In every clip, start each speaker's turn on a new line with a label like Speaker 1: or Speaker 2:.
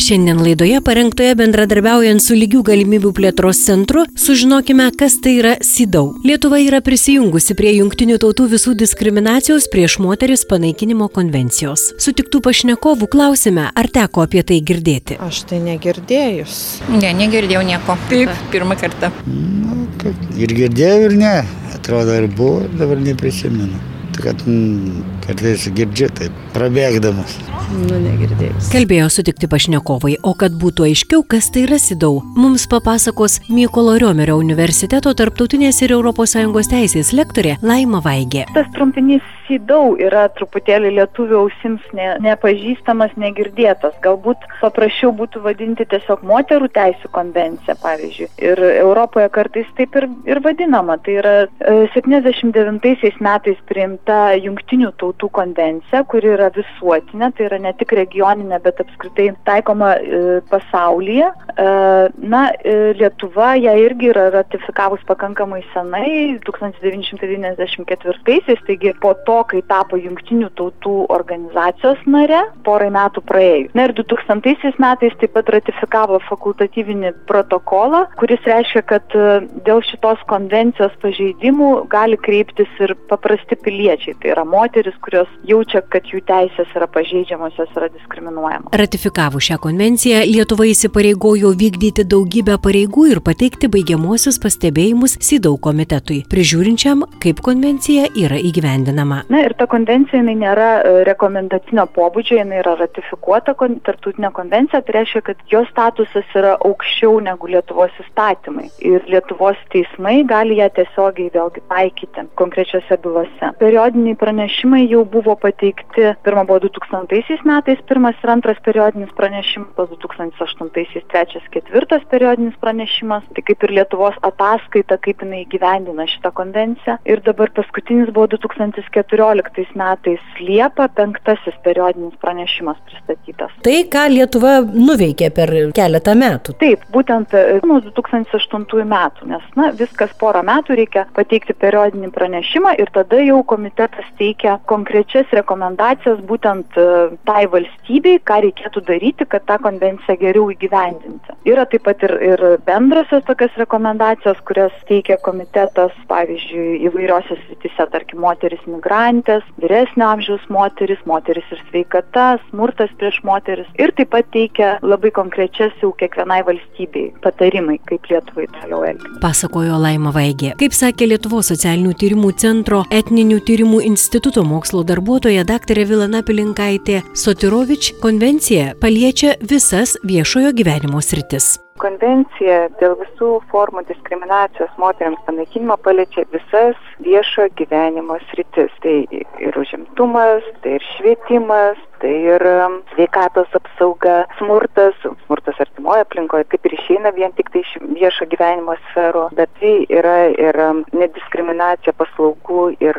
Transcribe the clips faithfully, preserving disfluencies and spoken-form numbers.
Speaker 1: Šiandien laidoje parengtoje bendradarbiaujant su Lygių galimybių plėtros centru sužinokime, kas tai yra SIDAU. Lietuva yra prisijungusi prie Jungtinių tautų visų diskriminacijos prieš moteris panaikinimo konvencijos. Sutiktų pašnekovų klausime, ar teko apie tai girdėti.
Speaker 2: Aš tai negirdėjus.
Speaker 3: Ne, negirdėjau nieko. Taip, pirmą kartą.
Speaker 4: Nu, ir girdėjau, ir ne. Atrodo, ir buvo, dabar neprisimenu. Kad mm, kartais girdžiu taip, prabėgdamas.
Speaker 2: Nu, negirdėjus.
Speaker 1: Kalbėjo sutikti pašnekovai, o kad būtų aiškiau, kas tai yra SIDAU, mums papasakos Mykolo Riomerio universiteto tarptautinės ir Europos Sąjungos teisės lektorė Laima Vaigė.
Speaker 5: Tas trumpinys SIDAU yra truputėlį lietuvių ausims ne, nepažįstamas, negirdėtas. Galbūt paprasčiau būtų vadinti tiesiog moterų teisių konvenciją, pavyzdžiui. Ir Europoje kartais taip ir, ir vadinama. Tai yra septyniasdešimt devintaisiais metais priimta Jungtinių tautų konvencija, kuri yra visuotinė, tai yra ne tik regioninė, bet apskritai taikoma e, pasaulyje. E, na, e, Lietuva ją irgi yra ratifikavus pakankamai senai, tūkstantis devyni šimtai devyniasdešimt ketvirtaisiais, taigi po to, kai tapo Jungtinių tautų organizacijos nare, porai metų praėjus. Na ir du tūkstantaisiais metais taip pat ratifikavo fakultatyvinį protokolą, kuris reiškia, kad dėl šitos konvencijos pažeidimų gali kreiptis ir paprasti piliečiai. Tai yra moteris, kurios jaučia, kad jų teisės yra pažeidžiamos, jos yra diskriminuojamos.
Speaker 1: Ratifikavus šią konvenciją, Lietuva įsipareigojo vykdyti daugybę pareigų ir pateikti baigiamuosius pastebėjimus SIDAU komitetui, prižiūrinčiam, kaip konvencija yra įgyvendinama.
Speaker 5: Na ir ta konvencija, jinai nėra rekomendacinio pobūdžio, jinai yra ratifikuota kon, tarptautinė konvencija, tai reiškia, kad jos statusas yra aukščiau negu Lietuvos įstatymai. Ir Lietuvos teismai gali ją tiesiogiai vėlgi taikyti konkrečiose bylose. Periodiniai pranešimai jau buvo pateikti, pirma buvo du tūkstantaisiais metais, pirmas ir antras periodinis pranešimas, du tūkstantis aštuntaisiais trečias, ketvirtas periodinis pranešimas, tai kaip ir Lietuvos ataskaita, kaip jinai įgyvendina šitą konvenciją. Ir dabar paskutinis buvo du tūkstantis keturioliktais metais Liepa, penktasis periodinis pranešimas pristatytas.
Speaker 2: Tai, ką Lietuva nuveikė per keletą metų.
Speaker 5: Taip, būtent nuo du tūkstantis aštuntųjų metų, nes na, viskas porą metų reikia pateikti periodinį pranešimą ir tada jau komitetas teikia konkrečias rekomendacijas būtent uh, tai valstybei, ką reikėtų daryti, kad tą konvenciją geriau įgyvendinti. Yra taip pat ir, ir bendrosios tokias rekomendacijos, kurias teikia komitetas, pavyzdžiui, įvairiose srityse, tarkim, moteris migrantės, vyresnio amžiaus moteris, moteris ir sveikata, smurtas prieš moteris ir taip pat teikia labai konkrečias jau kiekvienai valstybei patarimai, kaip Lietuvai toliau elgtis.
Speaker 1: Pasakojo Laima Vaigė. Kaip sakė Lietuvos socialinių tyrimų centro etninių tyrimų instituto mokslo darbuotoja daktarė Vilana Pilinkaitė Sotirovič, konvencija paliečia visas viešojo gyvenimo sritis.
Speaker 6: Konvencija dėl visų formų diskriminacijos moteriams panaikinimo paliečia visas viešo gyvenimo sritis. Tai ir užimtumas, tai ir švietimas, tai ir sveikatos apsauga, smurtas, smurtas artimoje aplinkoje, kaip ir išeina vien tik tai iš viešo gyvenimo sferų, bet tai yra ir nediskriminacija paslaugų ir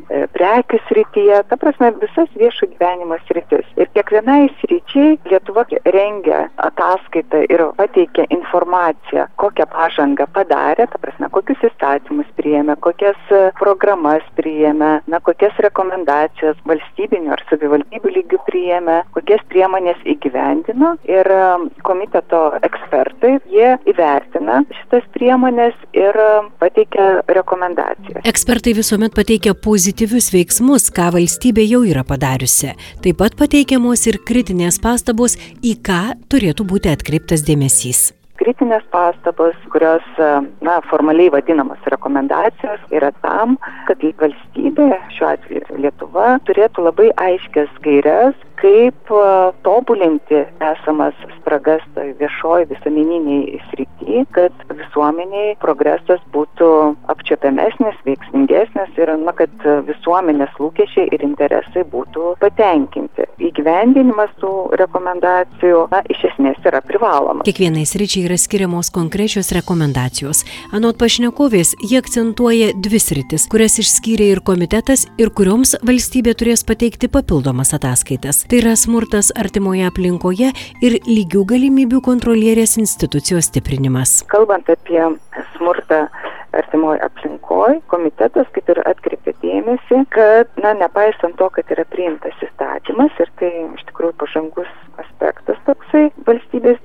Speaker 6: prekių srityje, ta prasme visas viešo gyvenimo sritis. Ir kiekvienai sričiai Lietuva rengia ataskaitą ir pateikia informaciją, kokią pažangą padarė, ta prasme, kokius įstatymus priėmė, kokias programas priėmė, na, kokias rekomendacijas valstybinių ar savivaldybių lygių priėmė, kokias priemonės įgyvendino ir komiteto ekspertai, jie įvertina šitas priemonės ir pateikia rekomendacijas.
Speaker 1: Ekspertai visuomet pateikia pozityvius veiksmus, ką valstybė jau yra padariusi. Taip pat pateikiamos ir kritinės pastabos, į ką turėtų būti atkreiptas dėmesys.
Speaker 6: Kritinės pastabos, kurios, na, formaliai vadinamos rekomendacijos, yra tam, kad valstybė, šiuo atveju Lietuva, turėtų labai aiškias gaires, kaip tobulinti esamas spragas viešoji visuomeniniai srity, kad visuomeniai progresas būtų apčiuopiamesnis, veiksmingesnis ir, na, kad visuomenės lūkesčiai ir interesai būtų patenkinti. Įgyvendinimas tų rekomendacijų, na, iš esmės yra privalomas.
Speaker 1: Kiekvienai sričiai yra skiriamos konkrečios rekomendacijos. Anot pašnekovės, jie akcentuoja dvi sritis, kurias išskyrė ir komitetas ir kurioms valstybė turės pateikti papildomas ataskaitas. Tai yra smurtas artimoje aplinkoje ir lygių galimybių kontrolierės institucijos stiprinimas.
Speaker 6: Kalbant apie smurtą artimoje aplinkoje, komitetas kaip ir atkreipė dėmesį, kad, na, nepaisant to, kad yra priimtas įstatymas ir tai iš tikrųjų pažangus aspektas toksai valstybės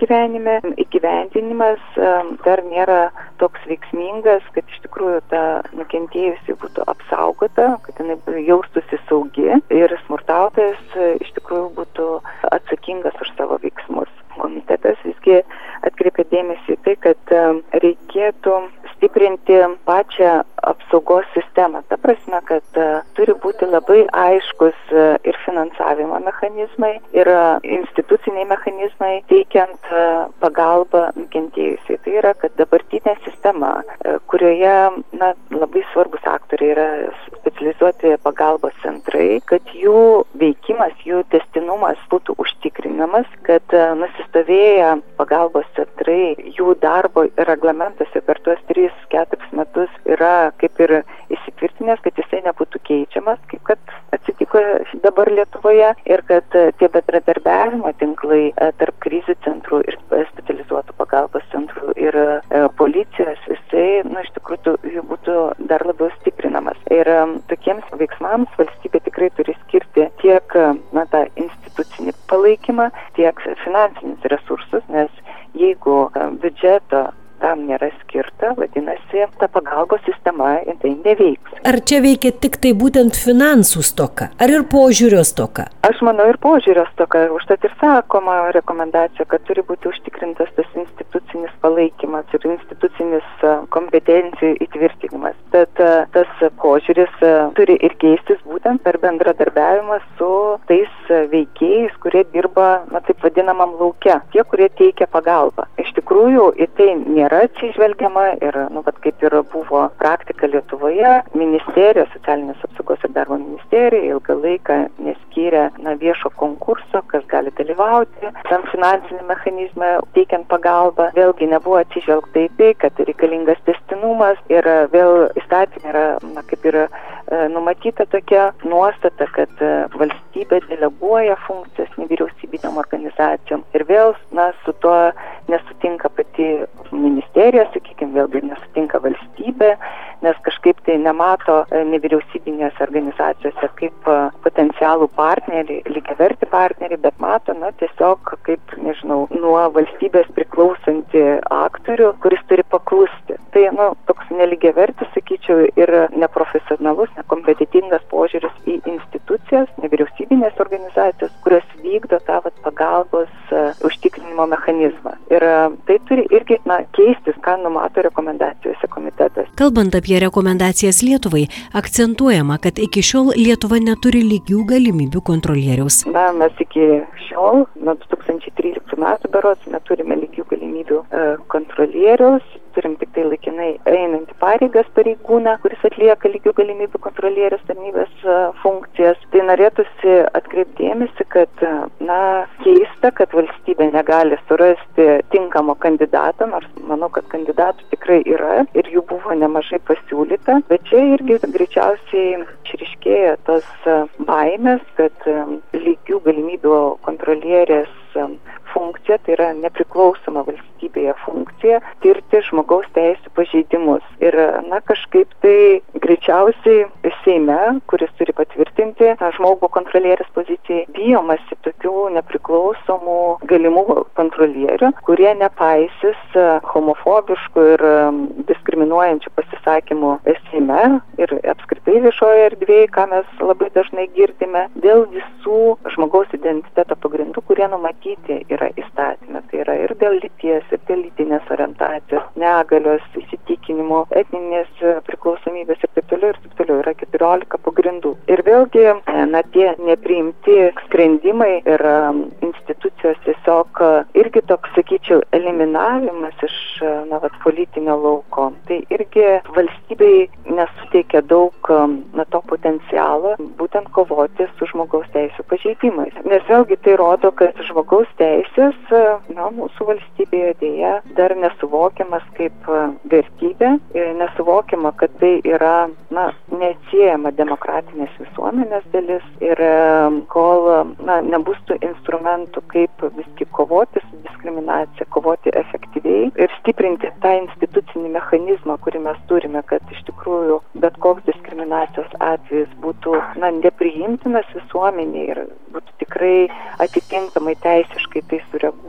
Speaker 6: gyvenime, įgyvendinimas dar nėra toks veiksmingas, kad iš tikrųjų ta nukentėjusi būtų apsaugota, kad jinai jaustųsi saugi ir smurtautojas iš tikrųjų būtų atsakingas už savo veiksmus. Komitetas visgi atkreipia dėmesį į tai, kad reikėtų stiprinti pačią apsaugos sistemą. Ta prasme, kad turi būti labai aiškus ir finansavimo mechanizmai, ir instituciniai mechanizmai teikiant pagalbą nukentėjusiai. Tai yra, kad dabartinė sistema, kurioje na, labai svarbus aktoriai yra specializuoti pagalbos centrai, kad jų veikimas, jų tęstinumas būtų užtikrinamas, kad nusistovėję pagalbos centrai, jų darbo reglamentuose per tuos tris keturis metus yra kaip ir įsitvirtinęs, kad jisai nebūtų keičiamas, kaip kad atsitiko dabar Lietuvoje, ir kad tie bendradarbiavimo tinklai tarp krizių centrų ir specializuotų pagalbos centrų ir policijos, jisai, nu, iš tikrųjų būtų dar labiau stiprinamas. Ir tokiems veiksmams valstybė tikrai turi skirti tiek na, tą institucinį palaikymą, tiek finansinius resursus, nes jeigu biudžeto tam nėra skirta, vadinasi, ta pagalbos sistema tai neveiks.
Speaker 2: Ar čia veikia tik tai būtent finansų stoka, ar ir požiūrio stoka?
Speaker 6: Aš manau ir požiūrio stoka, užtat ir sakoma rekomendacija, kad turi būti užtikrintas tas institucinis palaikymas ir institucinis kompetencijų įtvirtinimas. Tad tas požiūris turi ir keistis būtent per bendradarbiavimą su tais veikėjais, kurie dirba, na, taip vadinamam lauke, tie, kurie teikia pagalbą. Iš tikrųjų, į tai nėra atsižvelgiama ir, nu, bet kaip ir buvo praktika Lietuvoje, ministerija, socialinės apsaugos ir darbo ministerija ilgą laiką neskyrė na, viešo konkurso, kas gali dalyvauti tam finansinį mechanizmą teikiant pagalbą. Vėlgi nebuvo atsižvelgta į tai, kad reikalingas tęstinumas ir vėl įstatymė yra, na, kaip ir numatyta tokia nuostata, kad valstybė deleguoja funkcijas nevyriausybinėm organizacijom ir vėl, na, su tuo nesutinka pati ministerija, sakykime, vėlgi nesutinka valstybė, nes kažkaip tai nemato nevyriausybinės organizacijose kaip potencialų partnerį, lygiavertį partnerį, bet mato, na, tiesiog kaip, nežinau, nuo valstybės priklausantį aktorių, kuris turi paklusti. Tai, nu, toks nelygiavertis, sakyčiau, ir neprofesionalus, nekompetitingas požiūris į institucijas, nevyriausybinės organizacijas, kurios vykdo tą vat, pagalbos uh, užtikrinimo mechanizmą. Ir uh, tai turi irgi, na, keistis, ką numato rekomendacijose komitetas.
Speaker 1: Kalbant apie rekomendacijas Lietuvai, akcentuojama, kad iki šiol Lietuva neturi lygių galimybių kontrolieriaus.
Speaker 6: Na, mes iki šiol, nuo du tūkstančiai tryliktų metų berods, neturime lygių galimybių uh, kontrolieriaus, turim tik tai laikinai einantį pareigas pareigūną, kuris atlieka lygių galimybių kontrolierius tarnybės uh, funkcijas. Tai norėtųsi atkreipti dėmesį, kad, uh, na, keista, kad valstybė negali surasti tinkamo kandidato, nors manau, kad kandidatų tikrai yra ir jų buvo nemažai pasiūlyta, bet čia irgi greičiausiai išryškėja tos uh, baimės, kad um, lygių galimybių kontrolierės um, funkcija, tai yra nepriklausoma valstybėje funkcija, tirti žmogaus teisų pažeidimus. Ir, na, kažkaip tai greičiausiai Seime, kuris turi patvirtinti žmogų kontrolierės pozicijai, bijomasi tokių nepriklausomų galimų kontrolierių, kurie nepaisys homofobiškų ir diskriminuojančių pasisakymų Seime ir apskritai viešoje erdvėje, ką mes labai dažnai girdime, dėl visų žmogaus identiteto pagrindų, kurie numatyti yra įstatymė. Tai yra ir dėl lyties, ir dėl lytinės orientacijos, negalios, įsitikinimų, etninės priklausomybės ir taip toliau, ir taip toliau. Yra keturiolika pagrindų. Ir vėlgi, na, tie nepriimti sprendimai ir institucijos tiesiog irgi toks, sakyčiau, eliminavimas iš, na, vat, politinio lauko. Tai irgi valstybei nesuteikia daug, na, to potencialo būtent kovoti su žmogaus teisų pažeidimais. Nes vėlgi tai rodo, kad žmogaus teisės, na, mūsų valstybėje dėja dar nesuvokiamas kaip vertybė, nesuvokiama, kad tai yra, na, neatsiejama demokratinės visuomenės dalis ir kol, na, nebus tų instrumentų, kaip visgi kovoti su diskriminacija, kovoti efektyviai ir stiprinti tą institucinį mechanizmą, kurį mes turime, kad iš tikrųjų bet koks diskriminacijos atvejis būtų, na, nepriimtinas visuomeniai ir būtų tikrai atitinkamai teisiškai tai sureaguoti.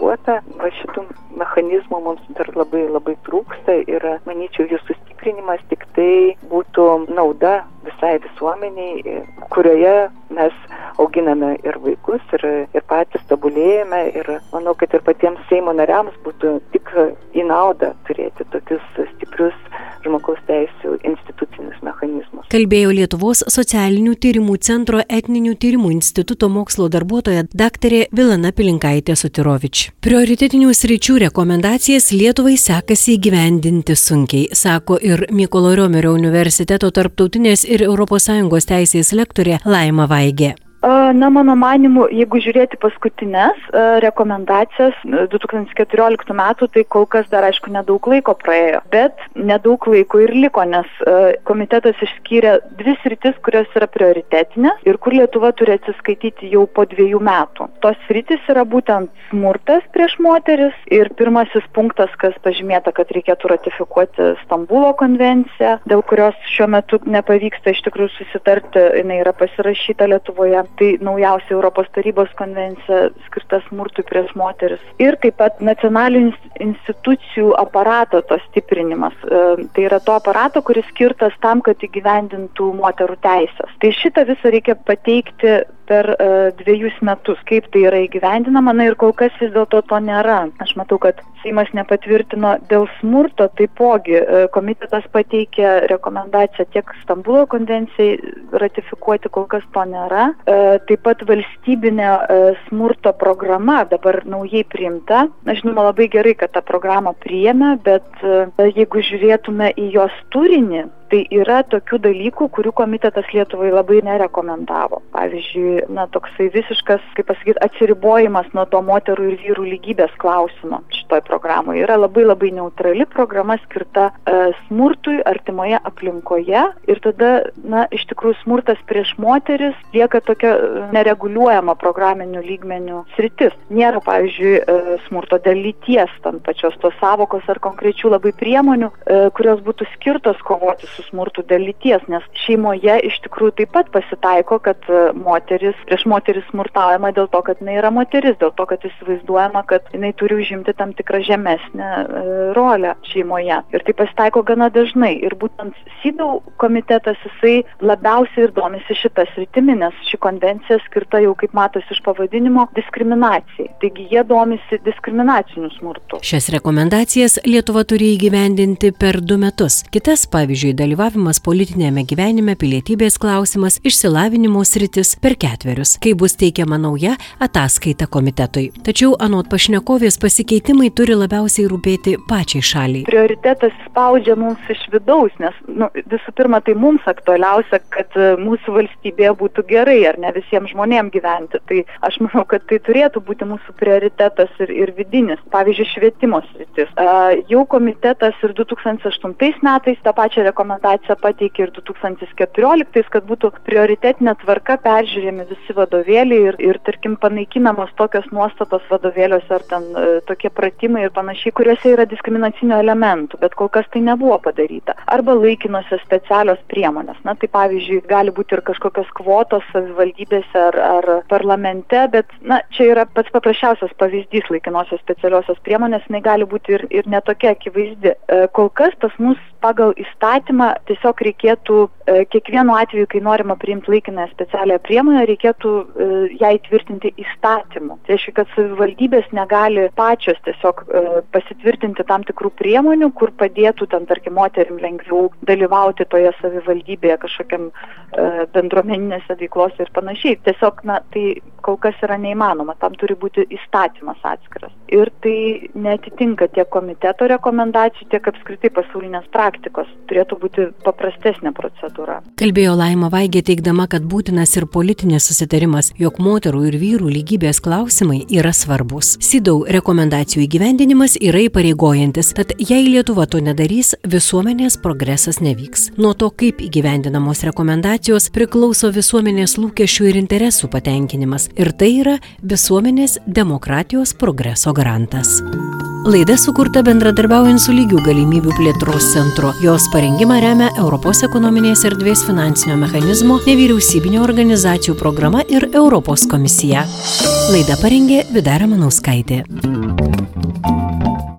Speaker 6: subalansuota. Va šitų mechanizmų mums dar labai labai trūksta ir, manyčiau, jų sustiprinimas tik tai būtų nauda visai visuomeniai, kurioje mes auginame ir vaikus, ir, ir patys tobulėjame. Ir manau, kad ir patiems Seimo nariams būtų tik į naudą turėti tokius stiprius žmogaus teisių institucinius mechanizmus.
Speaker 1: Kalbėjo Lietuvos socialinių tyrimų centro etninių tyrimų instituto mokslo darbuotoja daktarė Vilana Pilinkaitė-Sutirovič. Prioritetinių sričių rekomendacijas Lietuvai sekasi įgyvendinti sunkiai, sako ir Mykolo Riomerio universiteto tarptautinės ir Europos Sąjungos teisės lektorė Laima Vaigė.
Speaker 5: Na, mano manimu, jeigu žiūrėti paskutinės rekomendacijas du tūkstančiai keturioliktų metų, tai kol kas dar, aišku, nedaug laiko praėjo, bet nedaug laiko ir liko, nes komitetas išskyrė dvi sritis, kurios yra prioritetinės ir kur Lietuva turi atsiskaityti jau po dviejų metų. Tos sritis yra būtent smurtas prieš moteris ir pirmasis punktas, kas pažymėta, kad reikėtų ratifikuoti Stambulo konvenciją, dėl kurios šiuo metu nepavyksta iš tikrųjų susitarti, jinai yra pasirašyta Lietuvoje. Tai naujausia Europos tarybos konvencija skirta smurtui prieš moteris. Ir taip pat nacionalinių institucijų aparato to stiprinimas. Tai yra to aparato, kuris skirtas tam, kad įgyvendintų moterų teisės. Tai šitą visą reikia pateikti per uh, dviejus metus, kaip tai yra įgyvendinama, na ir kol kas vis dėlto to nėra. Aš matau, kad Seimas nepatvirtino dėl smurto, taipogi uh, komitetas pateikė rekomendaciją tiek Stambulo konvencijai ratifikuoti, kol kas to nėra. Uh, taip pat valstybinė uh, smurto programa dabar naujai priimta. Na, žinoma, labai gerai, kad tą programą priėmė, bet uh, jeigu žiūrėtume į jos turinį, tai yra tokių dalykų, kurių komitetas Lietuvai labai nerekomendavo. Pavyzdžiui, na, toksai visiškas, kaip pasakyti, atsiribojimas nuo to moterų ir vyrų lygybės klausimo šitoj programoje. Yra labai labai neutrali programa skirta uh, smurtui artimoje aplinkoje ir tada, na, iš tikrųjų smurtas prieš moteris lieka tokia nereguliuojama programinių lygmenių sritis. Nėra, pavyzdžiui, uh, smurto dėl lyties, tam pačios tos savokos ar konkrečių labai priemonių, uh, kurios būtų skirtos kovoti su smurtu dėl lyties, nes šeimoje iš tikrųjų taip pat pasitaiko, kad moteris, prieš moteris smurtaujama dėl to, kad jinai yra moteris, dėl to, kad įsivaizduojama, kad jinai turi užimti tam tikrą žemesnę e, rolę šeimoje. Ir tai pasitaiko gana dažnai. Ir būtent SIDAU komitetas, jisai labiausiai ir domisi šitą sritimi, nes ši konvencija skirta jau, kaip matosi iš pavadinimo, diskriminacijai. Taigi jie domisi diskriminaciniu smurtu.
Speaker 1: Šias rekomendacijas Lietuva turi įgyvendinti per du metus. Kitas, pavyzdžiui, dalyvavimas politinėme gyvenime, pilietybės klausimas, išsilavinimo sritis per ketverius, kai bus teikiama nauja ataskaita komitetui. Tačiau anot pašnekovės pasikeitimai turi labiausiai rūpėti pačiai šaliai.
Speaker 5: Prioritetas spaudžia mums iš vidaus, nes nu, visų pirma tai mums aktualiausia, kad mūsų valstybėje būtų gerai, ar ne visiems žmonėms gyventi. Tai aš manau, kad tai turėtų būti mūsų prioritetas ir, ir vidinis. Pavyzdžiui, švietimo sritis. Uh, jau komitetas ir du tūkstančiai aštuntais metais tą pačią rekomendaciją pateikė ir du tūkstančiai keturioliktais, kad būtų prioritetinė tvarka peržiūrėmi visi vadovėliai ir, ir tarkim, panaikinamos tokios nuostatos vadovėliuose ar ten e, tokie pratimai ir panašiai, kuriuose yra diskriminacinių elementų, bet kol kas tai nebuvo padaryta. Arba laikinosios specialios priemonės. Na, tai pavyzdžiui, gali būti ir kažkokios kvotos savivaldybėse ar, ar parlamente, bet, na, čia yra pats paprasčiausias pavyzdys laikinosios specialiosios priemonės, jinai gali būti ir, ir netokia akivaizdi. E, kol kas pas mus pagal įstatymą tiesiog reikėtų e, kiekvienu atveju, kai norima priimti laikinąją specialią priemonę, reikėtų e, ją įtvirtinti įstatymu. Tai reiškia, kad savivaldybės negali pačios tiesiog e, pasitvirtinti tam tikrų priemonių, kur padėtų ten, tarkim, moterim lengviau dalyvauti toje savivaldybėje kažkokiam e, bendruomeninėse veiklose ir panašiai. Tiesiog, na, tai kol kas yra neįmanoma. Tam turi būti įstatymas atskiras. Ir tai netitinka tiek komiteto rekomendacijų, tiek apskritai pasaulinės praktikos. Turėtų būti paprastesnė procedūra.
Speaker 1: Kalbėjo Laima Vaigė, teigdama, kad būtinas ir politinis susitarimas, jog moterų ir vyrų lygybės klausimai yra svarbus. SIDAU rekomendacijų įgyvendinimas yra įpareigojantis, tad jei Lietuva to nedarys, visuomenės progresas nevyks. Nuo to, kaip įgyvendinamos rekomendacijos, priklauso visuomenės lūkesčių ir interesų patenkinimas. Ir tai yra visuomenės demokratijos progreso garantas. Laida sukurta bendradarbiaujant su Lygių galimybių plėtros centru. Jos parengimą remia Europos ekonominės erdvės finansinio mechanizmo, nevyriausybinio organizacijų programa ir Europos komisija. Laidą parengė Vida Ramanauskaitė.